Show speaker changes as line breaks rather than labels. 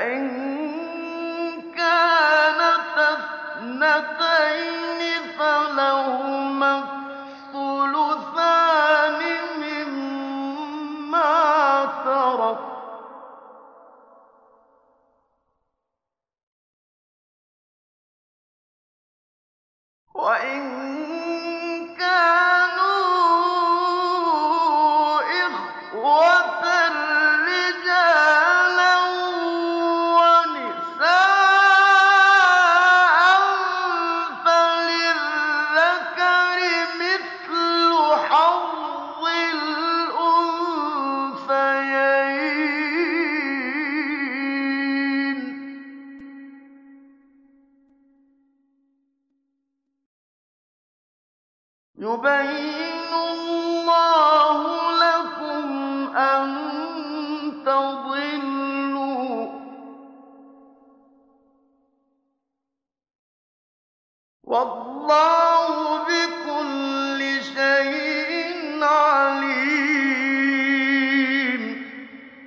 فإن كانت اثنتين فلهما الثلثان مما ترك وإن كانوا إخوة رجالا ونساء فللذكر مثل حظ الأنثيين يبين الله لكم أن تضلوا والله بكل